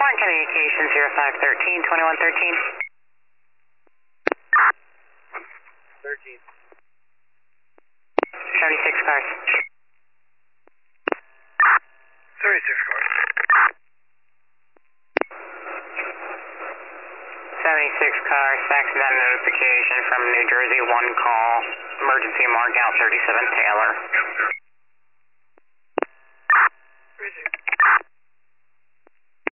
Warren Communications 0513 2113. 13. 76 cars. 36 cars. 76 cars, faxing that notification from New Jersey, one call, emergency mark out 37 Taylor. Crazy.